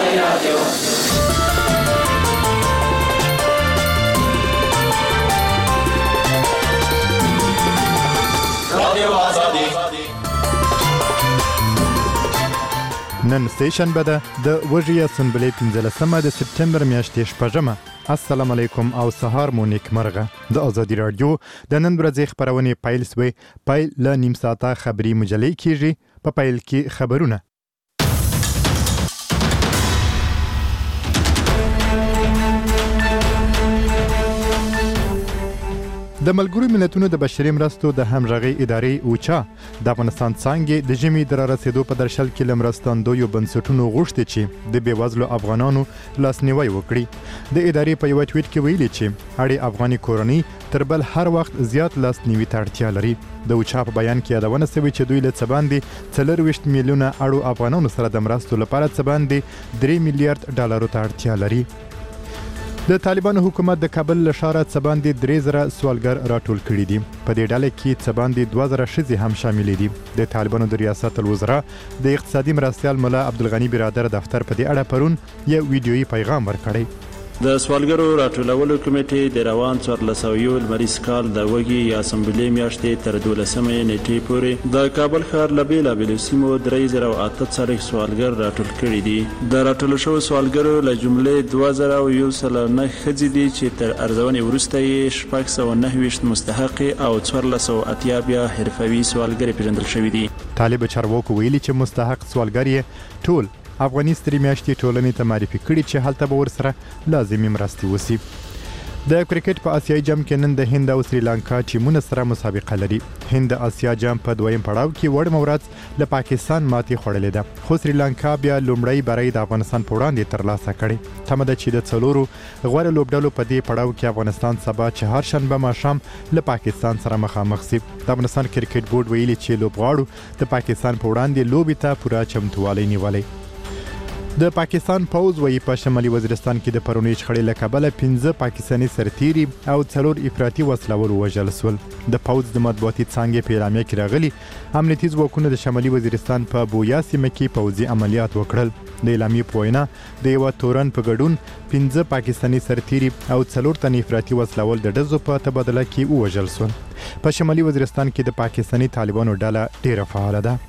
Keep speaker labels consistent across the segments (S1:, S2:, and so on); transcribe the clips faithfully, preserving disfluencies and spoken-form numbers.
S1: رادیو رادیو آزادی. نن سټیشن بده د وژیا سنبلې پنځلسمه د سپتمبر میاشتې شپږمه. السلام علیکم او سهار مو نیک مرغه. د آزادی رادیو د نن ورځې خبرونه پیل سوي. پیل له نیم ساعته خبري مجلې کیږي. په پیل کې خبرونه. د ملګرو ملتونو د بشري مرستو د همغږي ادارې اوچا د افغانستان څنګه د جمی در رسیدو په درشل کې لمرستاندویو بنسټونو غوښتي چې د بیوزلو افغانانو لاسنیوي وکړي. د ادارې په یو ټویټ کې ویلي چې اړې افغاني کورنۍ تر بل هر وخت زیات لاسنیوي ته اړتیا لري. د اوچا په بیان کې یادونه شوې چې دوی له څه باندې څلورویشت میلیونه اړو افغانانو سره د مرستو لپاره څه باندې درې میلیارډ ډالرو ته اړتیا لري. د طالبانو حکومت د کابل له ښاره څه باندې درې زره سوالګر راټول کړي دي. په دې ډله کې څه باندې دوه زره ښځې هم شاملې دي. د طالبانو د ریاست الوزرا د اقتصادي مرستیال ملا عبدالغني برادر دفتر په دې اړه پرون یو ویډیويي پیغام ورکړی.
S2: د سوالګرو راټولولو کمیټې د روان څوارلس سوه لمریز کال د وږي یا اسمبلې میاشتې تر دولسمې نیټې پورې د کابل ښار له بېلابېلو سیمو درې زره او اته څلوېښت سوالګر راټول کړي دي. د راټولو شوو سوالګرو له جملې دوه زره او یو سل نه ښځې دي چې تر ارزونې وروسته یې شپږ سوه نهه ویشت مستحقې او څوارلس سوه اتیا بیا حرفوي سوالګرې پیژندل شوي دي.
S1: طالب چارواکو ویلي چې مستحق سوالګر یې ټول افغاني سترې میاشتې ټولنې ته معرفي کړي چې هلته به ورسره لازمي مرستې وشي. د کرکټ په آسیایي جام کې نن د هند او سریلانکا ټیمونه سره مسابقه لري. هند د آسیا جام په دویم پړاو کې وړ مورات له پاکستان ماتې خوړلې ده، خو سریلانکا بیا لومړی بری د افغانستان په وړاندې ترلاسه کړي. تمه ده چې د څلورو غوره لوبډلو په دې پړاو کې افغانستان سبا چهارشنبه ماښام له پاکستان سره مخامخ شي. د افغانستان کرکټ بورډ ویلي چې لوبغاړو د پاکستان په وړاندې لوبې ته پوره چمتووالی نیولی. د پاکستان پوز وی په شمالي وزیرستان کې د پرونی شخړې له کبله پنځه پاکستاني سرتیري او څلور افراطي وسلوال وژل شول. د پوز د مطبوعاتي څانګې په اعلامیه کې راغلي امنیتي ځواکونو د شمالي وزیرستان په بویا سیمه کې پوځي عملیات وکړل. د اعلامیې په وینا د یو تورن په ګډون پنځه پاکستاني سرتیري او څلور تن افراطي وسلوال د ډزو په تبادله کې وژل شول. په شمالي وزیرستان کې د پاکستاني طالبانو ډله ډیره فعاله ده.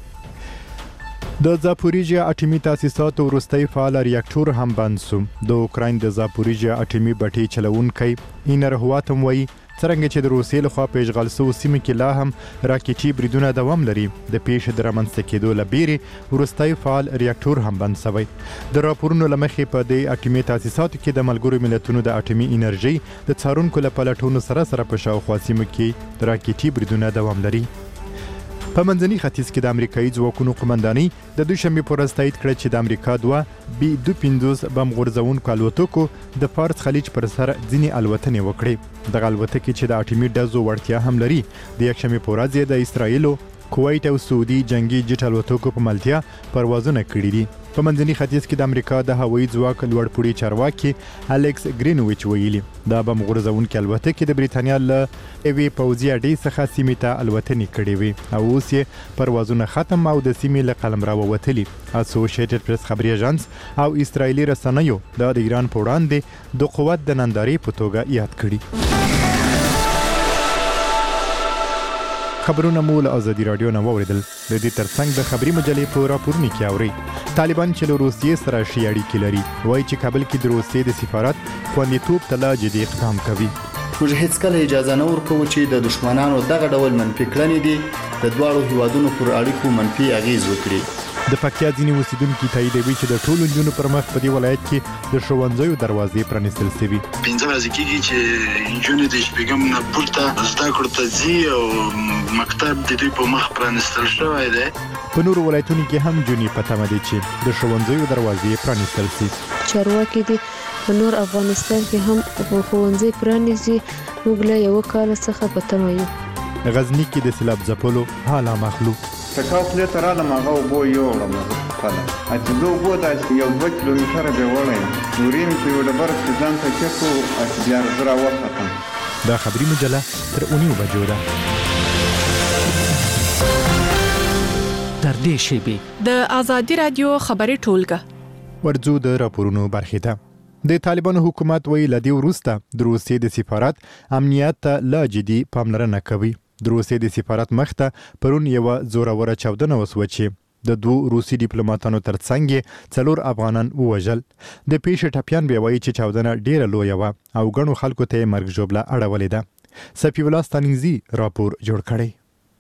S1: د زاپوریژیا اټومي تاسیساتو وروستی فعال ریاکټور هم بند شو. د اوکراین د زاپوریژیا اټومي بټۍ چلونکی اینر هواتم وایي څرنګه چې د روسیې لخوا په اشغال شوو سیمو کې لا هم راکټي بریدونه دوام لري، د پیښې د رامنځته کېدو له بیرې وروستی فعال ریاکټور هم بند شوی. د راپورونو له مخې په دې اټومي تاسیساتو کې د ملګرو ملتونو د اټومي انرژۍ د څارونکو له پلټونو سره سره په شاوخوا سیمو کې راکټي بریدونه دوام لري. په منځني ختیځ کې د امریکایي ځواکونو قومندانۍ د دوشنبې په ورځ تایید کړه چې د امریکا دوه بي دوه پنځوس بم غورځونکو الوتکو د فارس خلیج پر سر ځینې الوتنې وکړې. دغه الوتکې چې د اټومي ډزو وړتیا هم لري د یکشنبې په ورځ د اسرایلو، کویت او سعودي جنگي جټ الوتکو په ملتیا پروازونه کړي دي. په منځني ختیځ کې د امریکا د هوایي ځواک لوړپوړي چارواکي الیکس ګرینویچ ویلي دا بم غورځونکې الوتکې د بریتانیا له یوې پوځي اډې څخه سیمې ته الوتنې کړې وې او اوس یې پروازونه ختم او د سیمې له قلمرو ووتلي. اسوسییټډ پریس خبري اژانس او اسرایلي رسنیو دا د ایران په وړاندې د قوت د نندارې په توګه یاد کړي. خبرونه مو له آزادي رادیو نه واوریدل. د دې ترڅنګ د خبري مجلې په راپورونو کې اورئ طالبان چې له روسیې سره ښې اړیکې لري وایي چې کابل کې د روسیې د سفارت خوندیتوب ته لا جدي اقدام کوي.
S3: موږ هیڅکله اجازه نه ورکوو چې د دشمنانو دغه ډول منفي کړنې دي د دواړو هیوادونو پر اړیکو منفي اغیز وکړي.
S1: د پکتیا ځینې اوسیدونکي تاییدوي چې د ټولو نجونو پر مخ په دې ولایت کې د ښوونځیو دروازې پرانیستل شوي.
S4: پنځه ورځې کېږي چې نجونې د شپږم نه پورته زده کړو ته ځي او مکتب د دوی په مخ پرانیستل شوی دی.
S1: په نورو ولایتونو کې هم نجونې په تمه دي چې د ښوونځیو دروازې پرانیستل شي.
S5: چارواکي دي په نور افغانستان کې هم ښوونځي پرانیزي. موږ له یو کال څخه په تمه یو.
S1: غزني کې د سیلاب ځپلو حاله مخلو
S6: تکاو خلی ته رالم هغه اوبه یوړم زه خپله چې زه اوبه داسې یو دوه کیلومتره به وړی نورې مې په یو ډبره کې ځان ته کېښو چې بیا زه راوختم.
S1: دا خبري مجله تر اونیو بجو ده.
S7: تر دې شیبې
S8: د آزادي رادیو خبري ټولګه
S1: ورځو د راپورونو برخې ده. د طالبانو حکومت وی لدی وروسته د روسیې د سفارت امنیت ته لا جدي پاملرنه کوي. د روسیې د سفارت مخته پرون یو زوروره چاودنه وسوه چې د دوه روسي ډیپلوماټانو ترڅنګ څلور افغانان ووژل. د پیښې ټپیان بیا وایي چې چاودنه ډیره لویه وه او ګڼو خلکو ته مرګ ژوبله اړولې ده. سفی الله ستانیزي راپور جوړ کړی.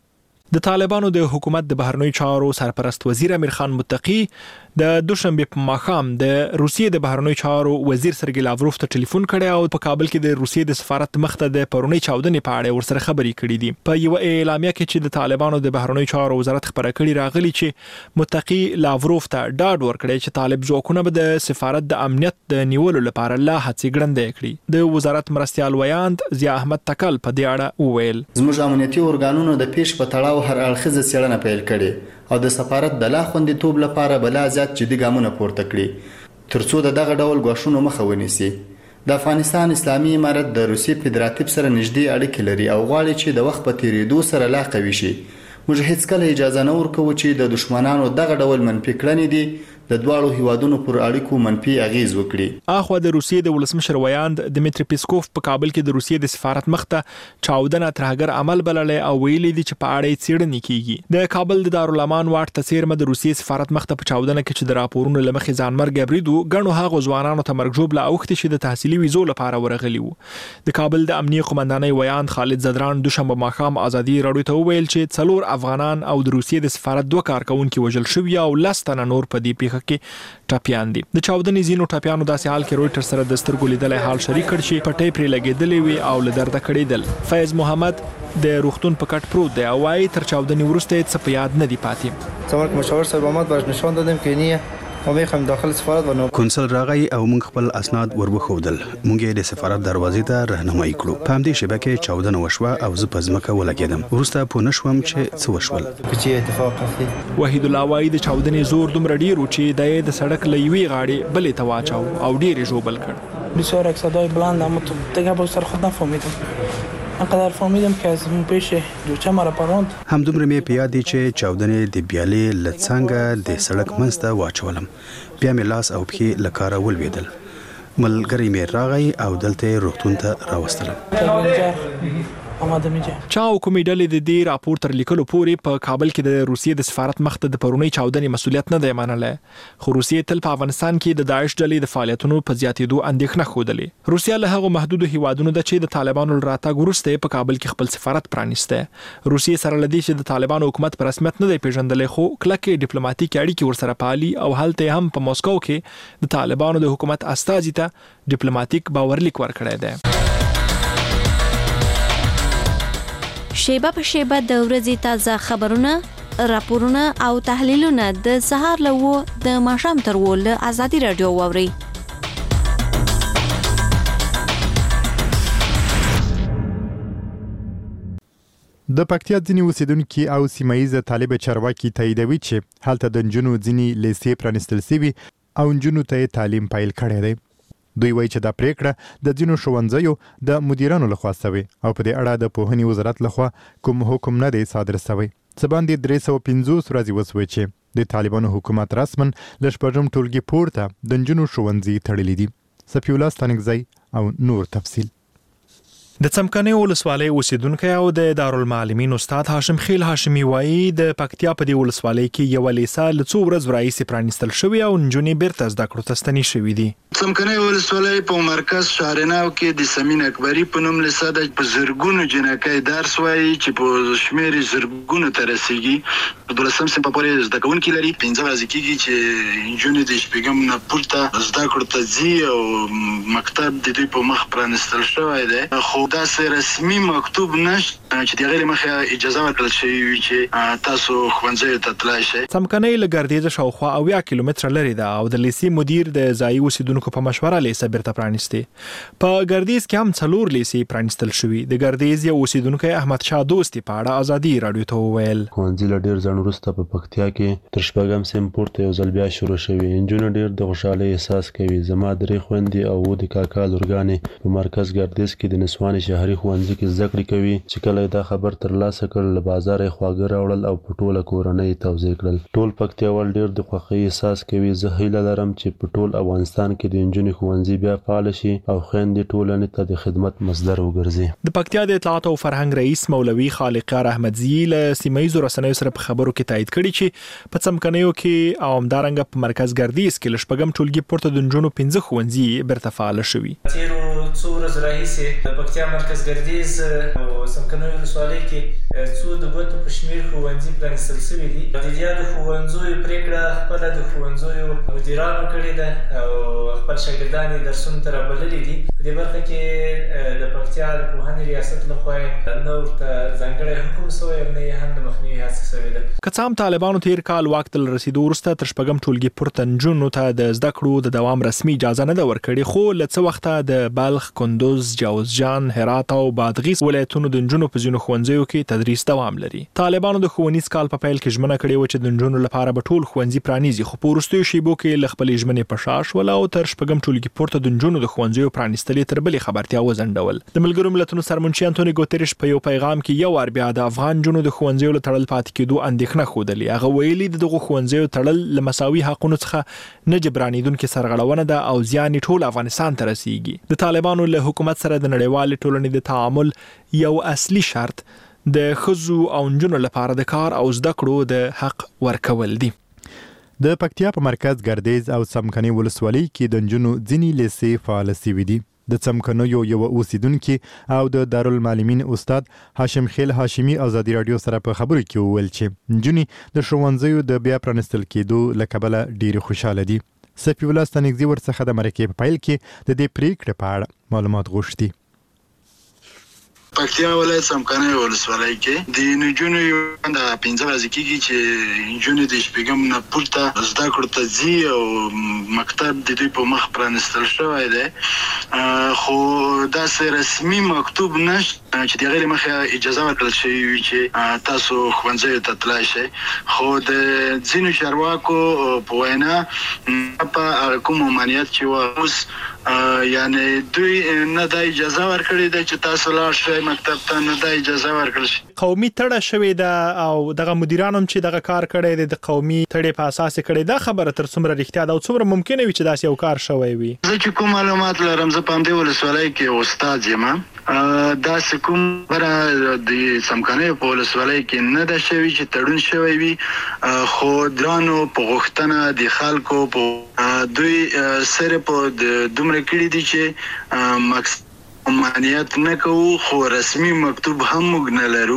S7: د طالبانو د حکومت د بهرنیو چارو سرپرست وزیر امیر خان متقی د دوشنبه په ماښام د روسیې د بهرنیو چارو وزیر سرګی لاوروف ته ټلیفون کړی او په کابل کې د روسیې د سفارت مخته د پرونی چاودنې په اړه ورسره خبرې کړې دي. په یو اعلامیه کې چې د طالبانو د بهرنیو چارو وزارت خبره کړې راغلي چې متقی لاوروف ته ډاډ ورکړی چې طالب ځواکونه به د سفارت د امنیت د نیولو لپاره لا هڅې ګړندې کړي. د وزارت مرستیال ویاند ضیا احمد تکل په دې اړه وویل
S3: زموږ امنیتي ارګانونو د پیښ په تړاو هر اړخیزه څېړنه پیل کړې او د سفارت د لا خوندیتوب لپاره بلا زیات جدي ګامونه پورته کړي ترڅو د دغه ډول ګواښونو مخه ونیسي. د افغانستان اسلامي امارت د روسي فدراتیب سره نږدې اړیکې لري او غواړي چې د وخت په تیریدو سره لا قوي شي. موږ هیڅکله اجازه نه ورکوو چې د دشمنانو دغه ډول منفي کړنې دي د دواړو هیوادونو پر اړیکو منفي اغیز وکړي.
S7: اخوا د روسیې د ولسمشر ویاند دمیتری پیسکوف په کابل کې د روسیې د سفارت مخته چاودنه ترهګر عمل بللې او ویلي دي چې په اړه څېړنې کیږي. د کابل د دارالامان واټ تسیرمه د روسیې سفارت مخته په چاودنه کې چې د راپورونو لمخې ځانمرګ بریدو غنو هغه ځوانانو ته مرګ ژوبله اوختي چې د تحصیلي ویزو لپاره ورغلي وو. د کابل د امنیه قومندانۍ ویاند خالد زدران دوشنبه ماښام ازادي راډیو ته وویل چې څلور افغانان او د روسیې د سفارت دوه کارکونکي وژل شوي او لس تنه نور په دې پیښه کې ټاپیان دي. د چاودنې زینو ټاپیانو داسې حال کې رويټر سره د سترګو لیدلای حال شریک کړ چې پټې پرې لګېدلې وي او له درده کړېدل. فیض محمد د روغتون په کټ پروت دی او وايي تر چاودنې وروسته څه په یاد نه دی پاتې.
S8: څومره مشاور صاحب محمد باز نشان دادم که نه ما میخوایم داخل سفارت ونو
S9: کنسل راغی او موږ خپل اسناد وربخودل. موږ یې د سفارت دروازې ته راهنمایي کړو. په همدې شبکه چاودنه وشوه او زه په ځمکه ولګېدم. وروسته پوه نه شوم چې څه وشول.
S8: چې اتفاق اخلي
S7: وحید الله وايي د چاودنې زور دومره ډیر و چې د د سړک له یوې غاړې بلې ته واچاو او ډیر یې ژوبل کړ.
S10: بسیار یک صدای بلند اما تو دیگه با سر خود نفهمیدم. انقدر فهمیدم که از اون پیش جوچه مرا پراند.
S9: همدومره مې په یاد دی چې چاودنې د بیالې له څنګه د سړک منځ ته واچولم. بیا مې لاس او پښې له کاره ولوېدل. ملګری مې راغی او دلته روغتون ته راوستلم.
S7: چا کومې ډلې د دې راپور تر لیکلو پورې په کابل کې د روسیې د سفارت مخته د پرونی چاودنې مسولیت نه دی منلی. خو روسیې تل په افغانستان کې د داعش ډلې د فعالیتونو په زیاتېدو اندېښنه ښودلې. روسیه له هغو محدودو هیوادونو ده چې د طالبانو له راتګ وروسته په کابل کې خپل سفارت پرانیسته. روسیې سره له دې چې د طالبانو حکومت په رسمیت نه دی پیژندلی خو کلکې ډیپلوماټیکې اړیکې ورسره پالي او هلته هم په موسکو کې د طالبانو د حکومت استازي ته ډیپلوماټیک باورلیک ورکړی دی.
S11: شیبه په شیبه د ورځې تازه خبرونه، راپورونه او تحلیلونه د سهار له وو د ماښام تر وو له ازادي راډیو واورئ.
S1: د پکتیا ځینې اوسیدونکي او سیمایي طالب چارواکي تاییدوي چې هلته د نجونو ځینې لیسې پرانیستل شوي او نجونو ته تعلیم پیل کړی دی. دوی وایي چې دا پریکړه د ځینو ښوونځیو د مدیرانو لخوا شوې او په دې اړه د پوهنې وزارت لخوا کوم حکم نه دی صادر شوی. څه باندې درې سوه پنځوس ورځې وسوې چې د طالبانو حکومت رسما له شپږم ټولګي پورته د نجونو ښوونځي تړلي دي. سفی الله ستانکزی او نور تفصیل.
S7: د څمکنیو ولسوالۍ اوسیدونکی او د دارالمعلمین استاد هاشم خیل هاشمي وایي د پکتیا په دې ولسوالۍ کې یوه لیسه له څو ورځو راهیسې پرانیستل شوې او نجونې بیرته زده کړو ته ستنې شوي دي.
S4: څمکنیو ولسوالۍ په مرکز شهرناو کې د سمین اکبري په نوم لیسه ده. په زرګونو جنکۍ درس وایي چې په شمېر زرګونو ته رسېږي. په دولسم صنف پورې زده کوونکي لري. پنځه ورځې کېږي چې نجونې د شپږم نه پورته زده کړو ته ځي او مکتب د دوی په مخ پرانیستل شوی دی. خو داسې رسمي مکتوب نشته چې د هغې له مخې اجازه ورکړل شوې وي چې تاسو ښوونځیو ته تلای شئ.
S7: څمکنۍ له ګردیزه شاوخوا اویا کیلومتره لرې ده او د لیسې مدیر د ځایي اوسیدونکو په مشوره لیسه بیرته پرانیستې. په ګردیز کې هم څلور لیسې پرانیستل شوي. د ګردیز یو اوسیدونکی احمد شاه دوستي په اړه ازادي راډیو ته وویل
S12: ښوونځي له ډېر ځنډ وروسته په پکتیا کې تر شپږم صنف پورته یو ځل بیا شروع شوي. نجونې ډېر د خوشحالۍ احساس کوي. زما درې خویندې او اووه د کاکا لورګانې په مرکز ګردیز کې د نسوانې باندې شهري ښوونځي کې زده کړې کوي چې کله دا خبر ترلاسه کړ له بازار یې خواږه راوړل او په ټوله کورنۍ توزیع کړل. ټول پکتیاوال ډېر د خوښۍ احساس کوي. زه هیله لرم چې په ټول افغانستان کې د نجونو ښوونځي بیا فعال شي او خویندې ټولنې ته د خدمت مصدر وګرځي.
S7: د پکتیا د اطلاعات او فرهنګ رئیس مولوي خالقیار احمدزي له سیمایي رسنیو سره په خبرو کې تایید کړی چې په څمکنیو کې او همدارنګه په مرکز ګردیز کې لشپږم ټولګي پورته د نجونو پنځه ښوونځي برته فعال شوي.
S13: تیرو څو ورځې راهیسې د پکتیا مرکز ګردیز او څمکنیو ولسوالۍ کې څو د ګوتو په شمېر ښوونځي پرانیستل شوي دي. د دې د ښوونځیو پرېکړه خپله د ښوونځیو مدیرانو کړې ده او خپل شاګردان یې درسونو ته رابللي دي. په دې برخه کې د پکتیا د پوهنې ریاست لخوا نه ورته ځانګړی حکم شوی او نه یې هم د مخنیوي هڅه شوې ده.
S7: که څه هم طالبانو تیر کال واک ته رسیدو وروسته تر شپږم ټولګي پورته نجونو ته د زده کړو د دوام رسمي اجازه نه ده ورکړې، خو له څه وخته د بلخ، کندوز، جوزجان، هرات او بادغیس ولایتونو د نجونو په ځینو ښوونځیو کې تدریس دوام لري. طالبانو د ښوونیز کال په پیل کې ژمنه کړې وه چې د نجونو لپاره به ټول ښوونځي پرانیزي، خو په وروستیو شیبو کې له خپلې ژمنې په شا شول او تر شپږم ټولګي پورته د نجونو د ښوونځیو پرانیستل تر بلې خبرتیا وځنډول. د ملګرو ملتونو سرمنشي انټونی ګوتریش په یو پیغام کې یو وار بیا د افغان نجونو د ښوونځیو له تړل پاتې کېدو اندېښنه ښودلې. هغه ویلي د دغو ښوونځیو تړل له مساوي حقونو څخه نه جبرانېدونکې سرغړونه ده او زیان ټول افغانستان ته رسیږي. د طالبانو له حکومت سره د نړیوالې ټولنې د تعامل یو اصلي شرط د ښځو او نجونو لپاره د کار او زده کړو د حق ورکول دي.
S1: د پکتیا په مرکز ګردیز او څمکني ولسوالۍ کې د نجونو ځینې لیسې فعال شوي دي. د څمکنیو یو اوسیدونکي او د دارالمعلمین استاد هاشم خیل هاشمي ازادي رادیو سره په خبرو کې وویل چې نجونې د ښوونځیو د بیا پرانیستل کېدو له کبله ډېرې خوشحاله دي. سفي الله ستانکزي ورڅخه د مرکې په پیل کې د دې پریکړې په اړه معلومات غوښتي.
S4: پکتیا ولایت څمکنیو ولسوالۍ کې د نجونو یو د پنځه ورځې کېږي چې نجونې د شپږم نه پورته زده کړو ته ځي او مکتب د دوی په مخ پرانیستل شوی دی، خو داسې رسمي مکتوب نشته چې د هغې له مخې اجازه ورکړل شوې وي چې تاسو ښوونځیو ته تلای شئ. خو د ځینو چارواکو په وینا په کوم ممانعت چې وه اوس یعنې دوی نه دا اجازه ورکړې ده چې تاسو لاړ شئ مکتب ته، نه دا اجازه ورکړل شي.
S7: قومي تړه شوې ده او دغه مدیران هم چې دغه کار کړی دی د قومي تړې په اساس کړی. دا خبره تر څومره رښتیا ده او څومره ممکنه وي چې داسې یو کار شوی وي؟
S4: زه چې کوم معلومات لرم، زه په همدې ولسوالۍ کې استاد یم، داسې کوم خبره د څمکنیو په ولسوالۍ کې نه ده شوې چې تړون شوی وي، خو درانو په غوښتنه د خلکو په دوی سره په دومره کړي دي چې مقصد ممانعت نه کوو، خو رسمي مکتوب هم موږ نه لرو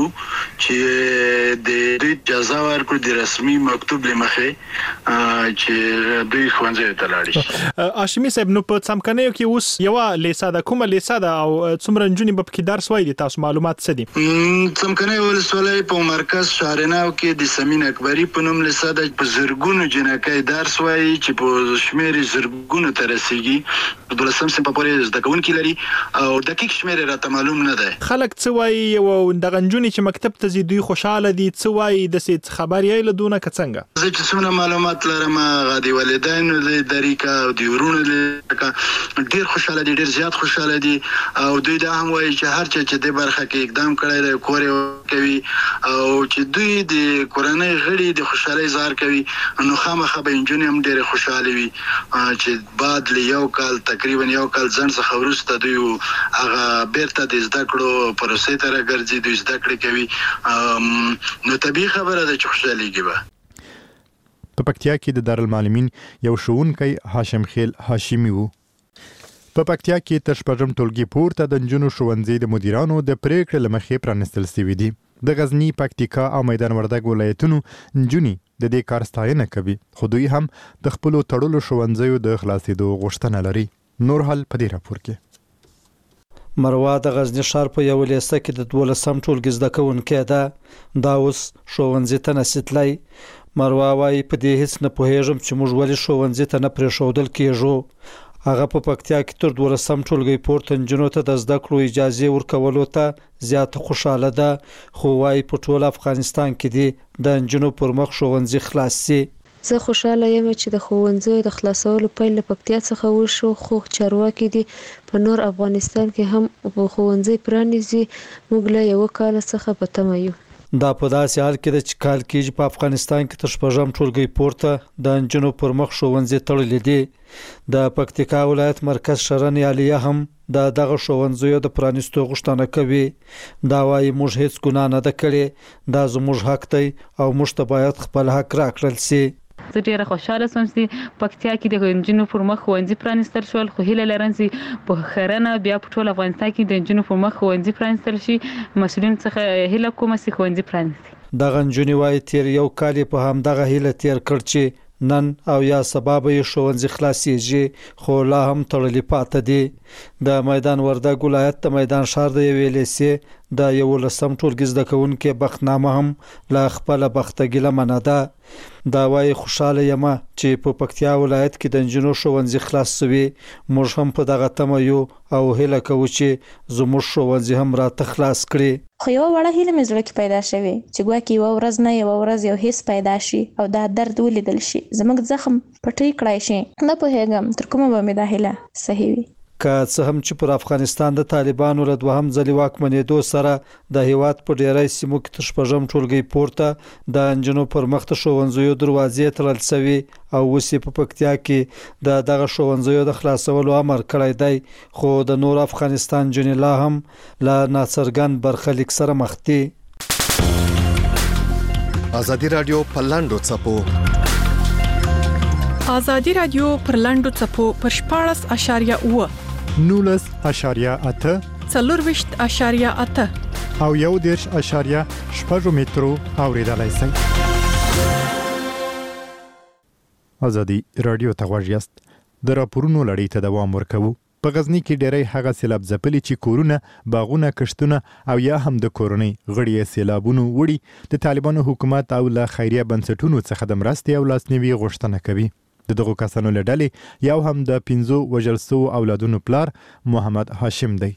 S4: چې د دوی اجازه ورکړو د رسمي مکتوب له مخې چې دوی ښوونځیو ته لاړ شي.
S7: هاشمي صاحب، نو په څمکنیو کې اوس یوه لیسه ده، کومه لیسه ده او څومره نجونې به پکې درس وایي؟ تاسو معلومات څه دي؟
S4: څمکنیو ولسوالۍ په مرکز شارناو کې د سمین اکبري په نوم لیسه ده، په زرګونو جنکۍ درس وایي چې په شمېر زرګونو ته رسیږي. په دولسم صنف پورې زده کوونکي لري او دقیق شمېر راته معلوم نه دی.
S7: خلک څه وایي او دغه نجونې چې مکتب ته ځي دوی خوشحاله دي؟ څه وایي؟ داسې خبر یې له دونه که څنګه؟
S4: زه چې څومره معلومات لرم هغه د والدینو له طریقه او د ورونو له ډېر خوشحاله دي، ډېر زیات خوشحاله دي او دوی دا هم وایي چې هر چا چې دې برخه کې اقدام کړی دی کور یې کوي او چې دوی د کورنۍ غړي د خوشحالۍ اظهار کوي، نو خامخا به نجونې هم ډېرې خوشحالې وي چې بعد له یو کال تقریبا یو کال ځنډ څخه وروسته دوی هغه بیرته د زده کړو پروسې ته راګرځي، دوی زده کړې کوي، نو طبیعي خبره ده چې خوشحالېږي به.
S1: په پکتیا کې د دارالمعلمین یو ښوونکی هاشم خیل هاشمي و. په پکتیا کې تر شپږم ټولګي پورته د نجونو ښوونځي د مدیرانو د پریکړې له مخې پرانیستل شوي دي. د غزني، پکتیکا او میدان وردګ ولایتونو نجونې د دې کار ستاینه کوي، خو دوی هم د خپلو تړلو ښوونځیو د خلاصېدو غوښتنه لري. نور حال په دې راپور کې.
S14: مروه د غزني ښار په یو لیسه کې د دولسم ټولګي زده کوونکې ده، دا اوس ښوونځي ته نشي تللی. مروه وایي په دې هېڅ نه پوهېږم چې موږ ولې ښوونځي ته نه پرېښودل کېږو. هغه په پکتیا کې تر دولسم ټولګي پورته نجونو ته د زده کړو اجازې ورکولو ته زیاته خوشحاله ده، خو وایي په ټول افغانستان کې دي د نجونو پر مخ ښوونځي خلاص شي.
S5: زه خوشاله یم چې د ښوونځیو د خلاصولو پیل له پکتیا څخه وشو، خو چارواکي دي په نور افغانستان کې هم ښوونځي پرانیزي. موږ له یو کال څخه په تمه یو.
S14: دا په داسې حال کې د چې کال کېږي په افغانستان کې تر شپږم ټولګي پورته د نجونو پر مخ ښوونځي تړلي دي. د پکتیکا ولایت مرکز شرن عالیه هم د دغه ښوونځیو د پرانیستو غوښتنه کوي. دا وايي موږ هیڅ ګناه نه ده کړې، دا زموږ حق دی او موږ ته باید خپل حق راکړل سي.
S15: زه ډیره خوشاله سوم چې پکتیا کې د نجونو پر مخ ښوونځي پرانیستل شول، خو هیله لرم چې په خیرنه بیا په ټول افغانستان کې د نجونو پر مخ ښوونځي پرانیستل شي. مسؤلین څخه هیله کوم چې ښوونځي پرانیستي.
S14: دغه نجونې وايي تیر یو کال په همدغه هیله تیر کړ چې نن او یا سبب یې ښوونځي خلاصيږي، خو لا هم تړلي پاتې دي. د میدان وردګ ولایت د میدان ښار د یوې لیسې د یولسم ټولګي زده کوونکي بختنامه هم له خپل بختګیله منه ده. دا وايي خوشاله یم چې په پکتیا ولایت کې د نجونو ښوونځي خلاص شوي. موږ هم په دغه تمه یو او هیله کوو چې زموږ ښوونځي هم راته خلاص کړي.
S16: خو یو وړه هیله مې زړه کې پیدا شوې چې ګواکې یوه ورځ نه یوه ورځ یو حس پیدا شي او دا درد ولیدل شي، زموږ زخم پټۍ کړای شي. نه پوهېږم تر کومه به مې دا هیله صحیح وي.
S14: که څه هم چې پر افغانستان د طالبانو له دوهم ځلې واکمنېدو سره د هیواد په ډیری سیمو کې تر شپږم ټولګي پورته د نجونو پر مخ د ښوونځیو دروازې تړل شوي او اوس یې په پکتیا کې د دغه ښوونځیو د خلاصولو امر کړی دی، خو د نور افغانستان نجونې لا هم له ناڅرګند برخلیک سره مخ دي.
S17: ازادي رادیو په لاندو څپو
S18: ازادي رادیو پر لاندو څپو پر شپاړس اشاریه اوه
S1: نولس اشاریه اته
S18: څلورویشت اشاریه اته
S1: او یو دېرش اشاریه شپږ مترو اوریدلای شئ. ازادي رادیو ته غوږ یاست. د راپورونو لړۍ ته دوام ورکوو. په غزنی کې ډېری هغه سیلاب ځپلي چې کورونه، باغونه، کښتونه او یا هم د کورنۍ غړي سیلابونو وړي د طالبانو حکومت او له خیریه بنسټونو څخه د مرستې او لاسنیوي غوښتنه کوي. د دغو کسانو له ډلې یو هم د پنځو وژل شوو اولادونو پلار محمد هاشم دی.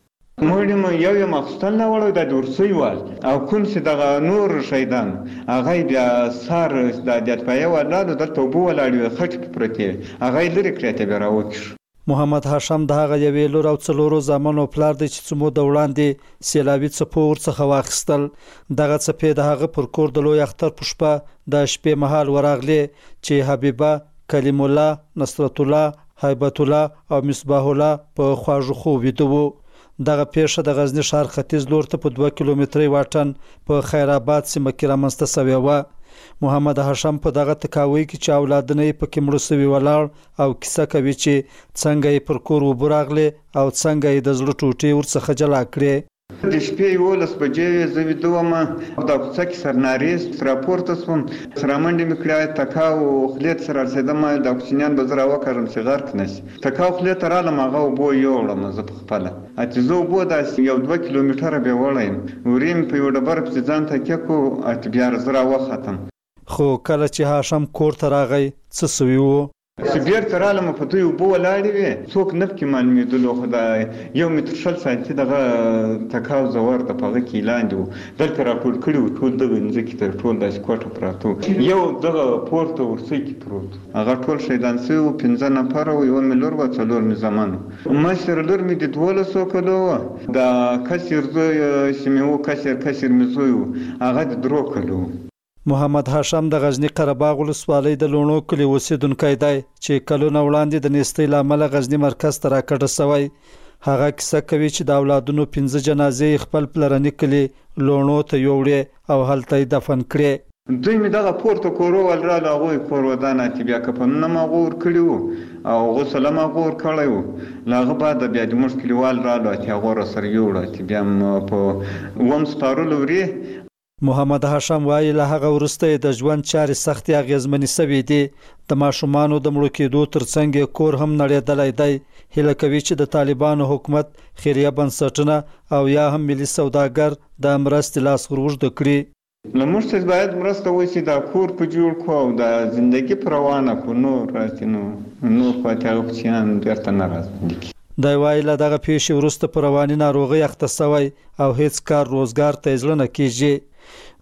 S6: موږ مو یو یو مخستل نه وړو د دورسوي وال او کوم چې دغه نور شیدان هغه بیا سار د دتپایه ولادو دلته وبو ولاړو خټ پرته هغه لري کړته به راوکش.
S14: محمد هاشم د هغه یوې لور او څلورو زامنو پلار دی چې څومره د وړاندې سیلابي څپو ورڅخه واخیستل. دغه څپې د هغه پر کور د لوی اختر په شپه د شپې مهال ورغلې چې حبیبه، کلیم الله، نصرت الله، هیبت الله او مصباح الله په خواږه خوب ویده وو. دغه پیښه د غزنی ښار ختیځ لور ته په دوه کیلومترۍ واټن په خیرآباد سیمه کې رامنځته شوې وه. محمد هاشم په دغه تکاوي کې چې اولادونه یې پکې مړه سوي ولاړ او کیسه کوي چې څنګه یې پر کور اوبه راغلې او څنګه یې د زړه ټوټې ورڅخه جلا کړې.
S6: د شپې یولس بجې زه ویده وم او دا کوڅه کې سرناریز راپورته سوم، سره منډې مې کړې، تکاو خولې ته سره رسېدم، دا کوچنیان به زه راوکړم چې غرق نه شي. تکاو خولې ته رالم، هغه اوبو یوړم زه په خپله چې زه اوبو داسې یو دوه کیلومتره بې وړی یم، ورې مې په یو ډبره پسې ځان تکیه کړو، بیا زه راوختم.
S14: خو کله چې هاشم کور ته راغی څه سوي وو؟
S6: چې بیرته رالم په دوی اوبه ولاړې وې، څوک نه پکې معلومېدلو، خو د یو متر شل سانتي دغه تکاو زور د په هغه کې لاندې و. دلته راټول کړي وو ټول دغه مځکې ته ټول داسې کوټه پراته وو، یو دغه پورته ورسۍ کې پروت هغه ټول شهیدان سوي وو، پنځه نفره وو، یوه مې لور وه، څلور مې زامن وو. مشره لور مې د دولسو کلو وه، د کشر زوی چې مې وو کشر کشر مې زوی وو هغه د درو کلو وو.
S14: محمد هاشم د غزنی قرهباغ ولسوالۍ د لوڼو کلي اوسېدونکی دی چې کلونه وړاندې د نیستۍ له امله غزني مرکز ته راکډه سوی. هغه کیسه کوي چې د اولادونو پنځه جنازې خپل پلرني کلي لوڼو ته یوړې او هلته یې دفن کړې.
S6: دوی مې دغه پورته کورو ولراله، هغوی کور ودانه چې بیا کفنونه مې هغو ورکړي وو او غسله مې هغو ورکړی وو. له هغه بعد بیا د موږ کلیوال راله چې هغو راسره یوړه چې بیا م په اووم سپارلو وړې.
S14: محمد هاشم وایي له هغه وروسته د ژوند چارې سختې اغېزمنې سوي دي. د ماشومانو د مړو کېدو ترڅنګ یې کور هم نړېدلی دی. هیله کوي چې د طالبانو حکومت، خیریه بنسټونه او یا هم ملي سوداګر د مرستې لاس ور اوږده کړي.
S6: له موږ څخه باید مرسته وشي، دا کور په جوړ کړو او د زندګي په روانه کړو، نور راسي نو نور خواته هغه کوچیان بیرته نه راځي.
S14: دی وایي له دغه پیښې وروسته په رواني ناروغۍ اخته سوی او هیڅ کار روزګار ته یې زړه نه کېږي.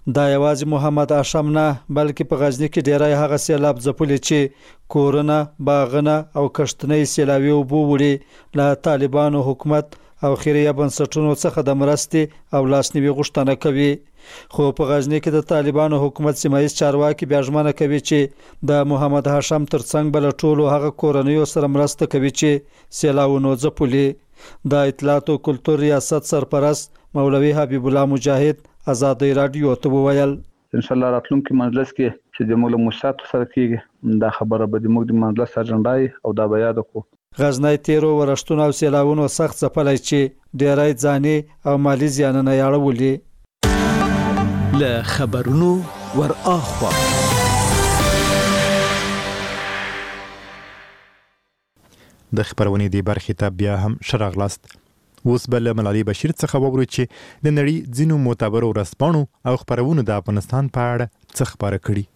S14: دا یوازې محمد هاشم نه بلکې په غزنی کې ډیری هغه سیلاب ځپلي چې کورونه، باغونه او کښتنۍ سیلابي اوبو وړي له طالبانو حکومت او خیریه بنسټونو څخه د مرستې او لاسنیوي غوښتنه کوي. خو په غزنی کې د طالبانو حکومت سیمایي چارواکي بیا ژمنه کوي چې د محمد هاشم ترڅنګ بل ټولو هغه کورنیو سره مرسته کوي چې سیلابونو ځپلي. د اطلاعات او کلتور ریاست سرپرست مولوي حبیب الله مجاهد آزادی رادیو ته وویل
S19: ان شاء الله راتلونکي مجلس کې چې د موږ مشات سره کېږي دا خبره به د موږ د مجلس اجنډای او دا به یاد کو.
S14: غزنی تیرو ورښتونو او سیلابونو سخت ځپلی چې ډیری ځاني او مالی زیانونه یې اړولي.
S20: له خبرونو ور اخوا
S1: د خبرونې دی برخې ته بیا هم شراغلاست. اوس بل ملالي بشیر څخه وګورو چې د نړۍ ځینو معتبرو ورځپاڼو او خبرونو د افغانستان په اړه څه خبره کړي.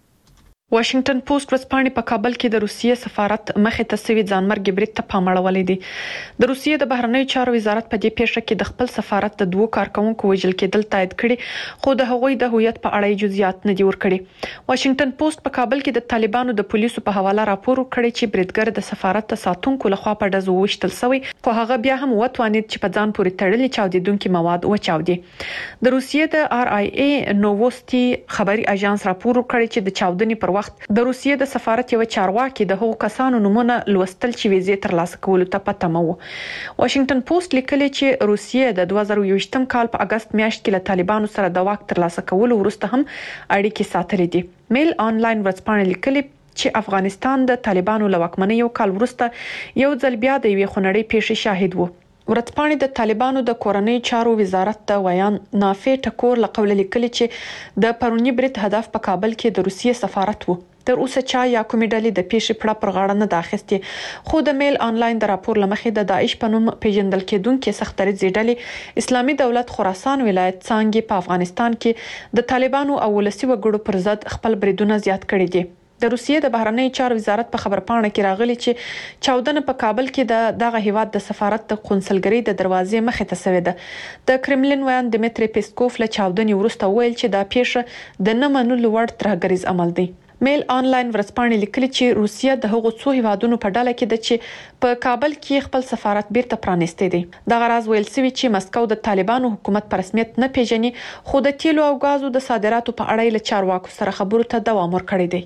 S18: واشنگټن پوسټ ورځپاڼې په کابل کې د روسیې سفارت مخې ته سوي ځانمرګي برید ته پام اړولی دی. د روسیې د بهرنیو چارو وزارت په دې پیښه کې د خپل سفارت د دوو کارکونکو وژل کېدل تایید کړي، خو د هغوی د هویت په اړه جزئیات نه دي ورکړي. واشنگټن پوسټ په کابل کې د طالبانو د پولیسو په حواله راپور ورکړی چې بریدګر د سفارت ساتونکو لخوا په ډزو وشتل شوی، خو هغه بیا هم وتوانید چې په ځان پورې تړلي چاودیدونکي مواد وچاودي. د روسیې د آر آی ای نووستي خبري اژانس راپور ورکړی چې د چاودنې پر وخت د روسیې د سفارت یو چارواکي د هغو کسانو نومونه لوستل چې ویزې ترلاسه کولو ته پته وو. واشنگټن پوسټ لیکلی چې روسیې د دوه زره یوویشتم کال په اگست میاشت کې له طالبانو سره د واک ترلاسه کولو وروسته هم اړیکې ساتلې دي. میل آنلاین ورځپاڼه لیکلي چې افغانستان د طالبانو له واکمنۍ یو کال وروسته یو ځل بیا د یوې خونړۍ پیښې شاهد وو. ورځپاڼې د طالبانو د کورنۍ چارو وزارت د ویان نافع ټکور له قوله لیکلي چې د پرونی برید هدف په کابل کې د روسیې سفارت وو. تر اوسه چا یا کومې ډلې د پیښې پړه پر غاړه نه ده اخیستې، خو د میل آنلاین د راپور له مخې د داعش په نوم پیژندل کېدونکې سختدریځې ډلې اسلامي دولت خراسان ولایت څانګې په افغانستان کې د طالبانو او ولسي وګړو پر ضد خپل بریدونه زیات کړي دي. د روسیې د بهرنیو چارو وزارت په خبرپاڼه کې راغلي چې چاودنه په کابل کې د دغه هیواد د سفارت د قونسلګرۍ د دروازې مخې ته شوې ده. د کرملین ویان دمیتری پیسکوف له چاودنې وروسته ویل چې دا پیښه د نه منلو وړ ترهګریز عمل دی. میل آنلاین ورځپاڼې لیکلي چې روسیه د هغو څو هیوادونو په ډله کې ده چې په کابل کې خپل سفارت بیرته پرانیستی دی. دغه راز ویل شوی چې مسکو د طالبانو حکومت په رسمیت نه پیژني، خو د تیلو او غازو د صادراتو په اړه له چارواکو سره خبرو ته دوام ورکړی دی.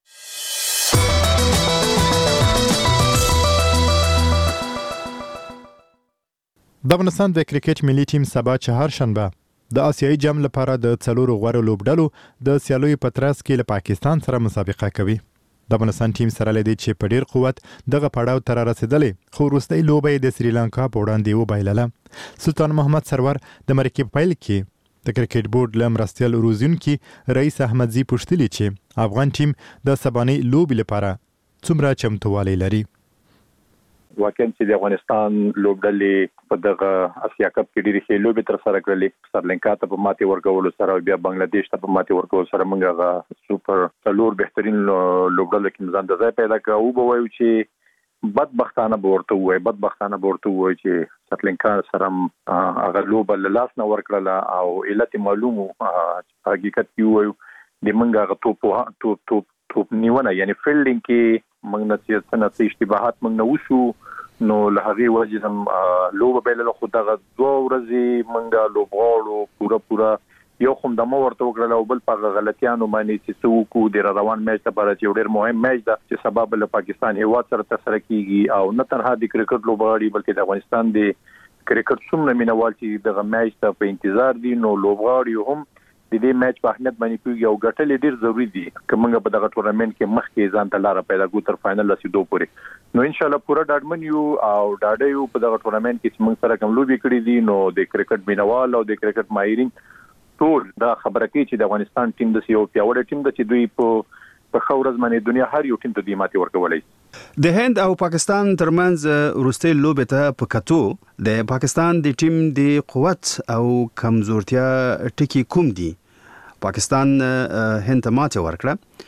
S1: د افغانستان د کرکټ ملي ټیم سبا چهارشنبه د آسیایي جام لپاره د څلورو غوړو لوبډلو د سیالیو په ترڅ کې له پاکستان سره مسابقه کوي. د افغانستان ټیم سره لدی چې په ډیر قوت دغه پړاو تر رسیدلې، خو وروستۍ لوبه د سریلانکا په وړاندې وبایلله. سلطان محمد سرور د مرکې پیل کې د کرکټ بورډ له مرستیال روزونکي رئیس احمدزي پوښتلي چې افغان ټیم د سبانۍ لوبې لپاره څومره چمتووالی لري.
S21: واقعا چې د افغانستان لوبډلې په دغه اسیا کپ کې ډېرې ښې لوبې ترسره کړلې. سریلانکا ته په ماتې ورکولو سره بیا بنگلاديش ته په ماتې ورکولو سره موږ هغه سوپر څلور بهترین لوبډلو کې ځان د ځای پیدا کړ. او به وایو چې بدبختانه به ورته ووایي بدبختانه به ورته ووایي چې سریلانکا سره هغه لوبه له لاس نه ورکړله او علت معلوم و. حقیقت کې ووایو د موږ هغه توپ توپ توپ توپ نیونه یعنی فیلډینګ کې موږ نه چې څنګه اشتباهات موږ نه وشو، نو له هغې وجې هم لوبه بایلله. خو دغه دوه ورځې موږ لوبغاړو پوره پوره یو خو دمه ورته وکړله او بل په هغه غلطیانو باندې چې څه وکړو د روان میچ لپاره چې یو ډېر مهم میچ ده چې سبا به له پاکستان هیواد سره ترسره کیږي. او نه تنها د کرکټ لوبغاړي بلکې د افغانستان د کرکټ څومره مینوال چې دغه میچ ته په انتظار دي، نو لوبغاړي هم د دې میچ په اهمیت باندې پوهیږي او ګټل ډیر ضروری دي که موږ په دغه ټورنمنت کې مخکې ځان ته لار پیدا کړو تر فائنل رسیدو پورې. نو ان شاء الله پوره ډاډمن یو او ډاډه یو په دغه ټورنمنت کې چې موږ سره کوم لوبي کړې دي. نو د کرکټ مینوال او د کرکټ ماهرین ټول دا خبره کوي چې د افغانستان ټیم د یو پیاوړی ټیم د چې دوی په په خورز باندې دنیا هر یو ټیم ته دی ماتې ورکولای.
S9: د هند او پاکستان ترمنځ وروستۍ لوبه ته په کتو د پاکستان د ټیم د قوت او کمزورتیا ټکی کوم دي؟ پاکستان هند ته ماتې ورکړه،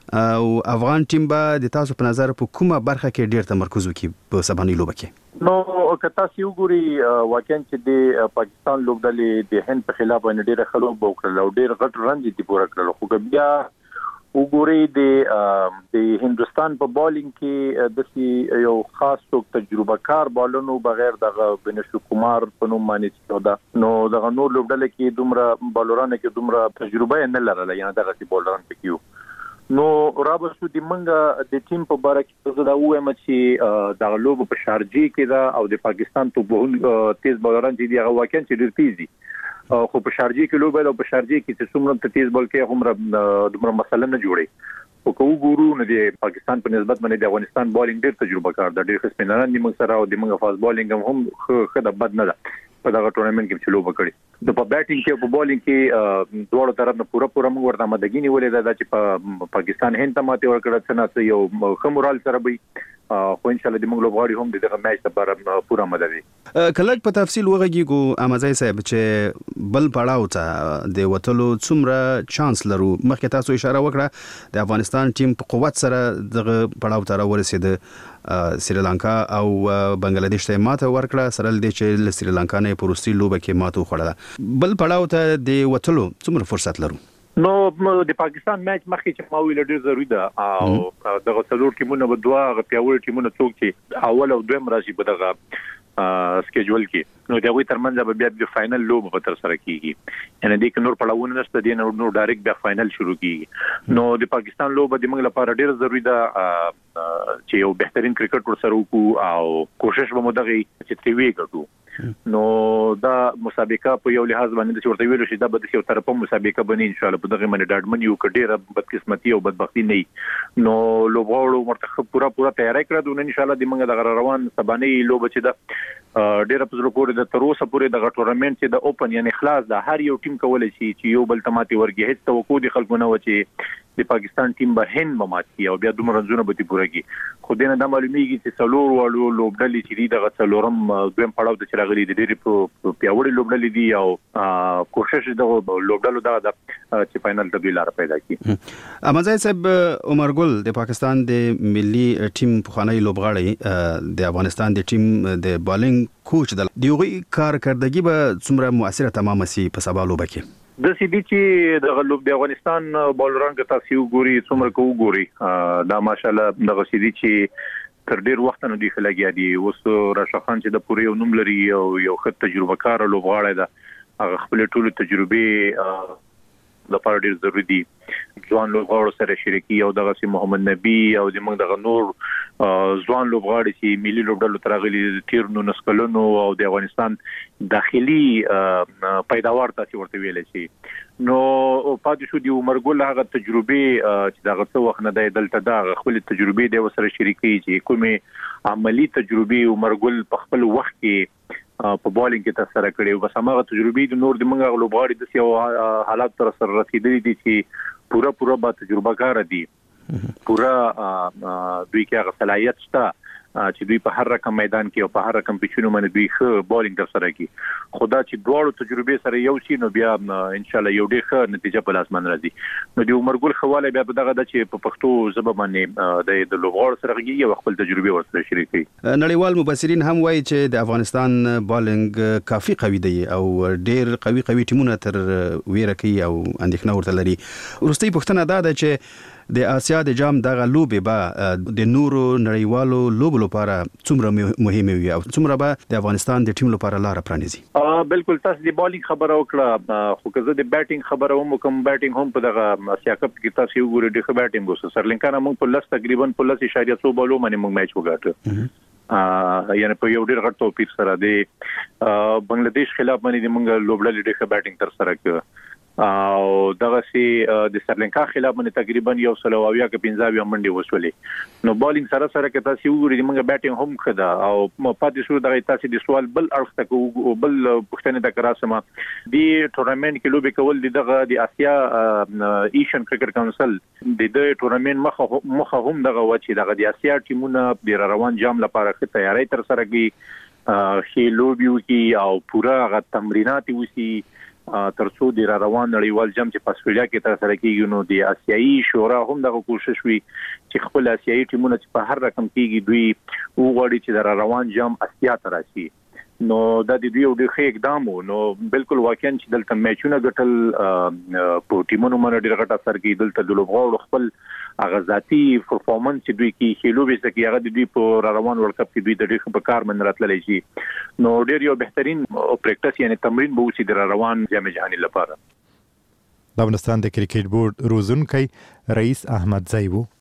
S9: او افغان ټیم به د تاسو په نظر په کومه برخه کې ډیر تمرکز وکړي په سباني لوبه کې؟
S21: نو که تاسو وګورئ واقعا چې د پاکستان لوبډلې د هند په خلاف باندې ډیره ښه لوبه وکړه او ډیر غټ رن دي پوره کړل، خو بیا وګورئ د د هندستان په بالینګ کې د یو خاص څوک تجربه کار بالونو بغیر د بنشو کومار په نوم باندې چودا نو د نور لوبډلې کې دومره بالورانه کې دومره تجربه نه لرله، یعنی دغه چې بولران پکيو. نو رابطو د منګه د ټیم په باره کې زه دا وایم چې د لوب په شارجي کې دا او د پاکستان په بهون تیز بالران دي هغه واقعا چې ډیر تیز دي، خو په شارجي کې لوب او په شارجي کې چې څومره تیز بال کې هم دومره مسله نه جوړي. او کو ګورو نه د پاکستان په نسبت باندې د افغانستان بالینګ ډیر تجربه کار د ډیر خسپینان دي موږ سره او د موږ فاز بالینګ هم خه د بد نه ده په دغه ټورنمنت کې چې لوب کړي. د په بیټینګ کې په بالینګ کې دوه طرف نه پوره پوره موږ ورته مدګی نیولې ده چې په پاکستان هند ته ماته ورکړه څنګه یو خمورال سره به خو ان شاء الله د موږ لوبغاړي هم دغه میچ لپاره پوره مدد وي.
S9: کله په تفصیل وغږیږو امازای صاحب چې بل پړاو ته د وټلو څومره چانس لرو؟ مخکې تاسو اشاره وکړه د افغانستان ټیم په قوت سره دغه پړاو ته راورسېد، سریلانکا او بنگلاديش ته ماته ورکړه سره لدې چې له سریلانکا نه پروستي لوبه کې ماته وخوړه. بل پړاو ته د وټلو څومره فرصت لرو؟
S21: نو د پاکستان میچ مخکې چې ما ویل ډیر ضروری ده او دغه څلور ټیمونه به دوه پیاوړي ټیمونه څوک چې اول او دویم راشي په دغه سکیجول کې، نو دغه ترمنځ به بیا د فائنل لوب په تر سره کیږي، یعنی د نور پړاوونه نشته دي، نو نو ډایرکټ بیا فائنل شروع کیږي. نو د پاکستان لوب د موږ لپاره ډیر ضروری ده چې یو بهترین کرکټ ورسره وکړو او کوشش به مو دغه چې تیوي کړو. نو دا مسابقه په یو لحاظ باندې چې ورته ویل شي دا به د یو طرفه مسابقه بني ان شاء الله په دغه باندې ډاډمن یو کډیره بدقسمتي او بدبختی نه. نو لوبغاړو مرتخب پورا پورا تیاری کړو، نو ان شاء الله د موږ د روان سبانه لوب چې دا ډیره په زړه پورې د تروسه پورې د ټورنمنت چې د اوپن یعنی خلاص د هر یو ټیم کولای شي چې یو بل تماتي ورګي هیڅ توقع دي خلکو نه و چې د پاکستان ټیم به هند مماتي او بیا دومره رنزونه به دي پورګي. خو دینه د معلومیږي چې څلور وړو لوبډلې چې دغه څلورم دویم پړاو د چراغلي د ډېری په پیاوړي لوبډلې دي او کوشش د لوبډلو د چې فائنل ته لار پیدا کړي.
S9: امازای صاحب، عمر ګل د پاکستان د ملي ټیم پخوانی لوبغاړی د افغانستان د ټیم د بالینګ کوچ د دیوغي کارکردګي به څومره موثره تمامه سي په سبا لوبه کې؟
S21: د سیدی چې د غلوب د افغانستان بالران که تاسو وګوري څومره کو وګوري دا ماشاءالله د سیدی چې تر ډیر وخت نه دی خلګیا دي. اوس راشد خان چې د پوره یو نوم لري او یو ښه تجربه کار لوبغاړی ده، هغه خپل ټول تجربه د پاره ډیر ضروری دي ځوان لوبغاړو سره شریکي او دغه سي محمد نبی او د موږ دغه نور ځوان لوبغاړي چې ملي لوبډلو ترغلي تیر نو نسکلونو او د افغانستان داخلي پیداوار تاسو ورته ویل شي. نو پاتې شو دی عمر ګل هغه تجربه چې دغه څو وخت نه دی دلته دا خپل تجربه دی وسره شریکي چې کومه عملی تجربه عمر ګل په خپل وخت کې په بالینګ کې تاسو سره کړی او بس هغه تجربه د نور د منګه لوبغاړي د یو حالات تر سره رسیدلي دي چې پورا پورا با تجربه کار دي، پورا دوی کې هغه صلاحیت شته چې دوی په هر رقم میدان کې او په هر رقم پچونو باندې دوی ښه بالینګ تر سره کوي. خدا چې دوړو تجربه سره یو شي نو بیا ان شاء الله یو ډېر ښه نتیجه په لاس باندې راځي. نو د عمر ګل خواله بیا په دغه د چې په پښتو ژبه باندې د لوبغاړو سره غږی او خپل تجربه ورسره شریکي.
S9: نړیوال مبصرین هم وایي چې د افغانستان بالینګ کافي قوي دی او ډېر قوي قوي ټیمونه تر ویره کوي او اندېښنه ورته لري. وروستۍ پوښتنه دا ده چې د آسیا د جام دغه لوبې به د نورو نړیوالو لوبو لپاره څومره مهمه وي او څومره به د افغانستان د ټیم لپاره لار پرانیزي؟
S21: بالکل تاسو د بالینګ خبره وکړه، خو که زه د بیټینګ خبره وم کوم بیټینګ هم په دغه آسیا کپ کې تاسو وګورئ د بیټینګ وسه سرلنکا نه موږ په لاس تقریبا په لاس اشاریه څو بالو باندې موږ میچ وګاټه، یعنی په یو ډیر غټ توپیر سره د بنگلاديش خلاف باندې موږ لوبډلې ډېر بیټینګ تر سره کړ او دغه سي د سرلنکا خلاف باندې تقریبا یو سلو او یا کې پنځاوي منډي وسولې. نو بالینګ سره سره کې تاسو وګورئ موږ بیټینګ هم خدا او پاتې شو دغه تاسو د سوال بل اړخ ته بل پښتنه د کراسمه دی ټورنمنت کې لوبي کول دغه د آسیا ایشین کرکټ کونسل د دې ټورنمنت مخه مخه هم دغه وچی دغه د آسیا ټیمونه د روان جام لپاره ښه تیاری تر سره کوي، شی لوبي وکي او پورا غ تمرینات وسی ترڅو د روان نړیوال جام چې په استرالیا کې تر سره کیږي نو د آسیایي شورا هم دغه کوشش وی چې خپل آسیایي ټیمونه چې په هر رقم کېږي دوی وغواړي چې د روان جام اسیا ته راشي نو د دې یو د ښه اقدام نو بالکل واقعا چې دلته میچونه ګټل په ټیمونو باندې ډېر غټ اثر کوي دلته د لوبغاړو خپل غزاتی پرفورمانس چې دوی کې خېلو به چې هغه د دوی په روان ورلد کپ کې دوی د ډېر په کار باندې راتللی شي نو ډېر یو بهترین پریکټس یعنی تمرین به وشي د روان جام جهاني لپاره
S1: د افغانستان د کرکټ بورډ روزونکي رئیس احمد زای وو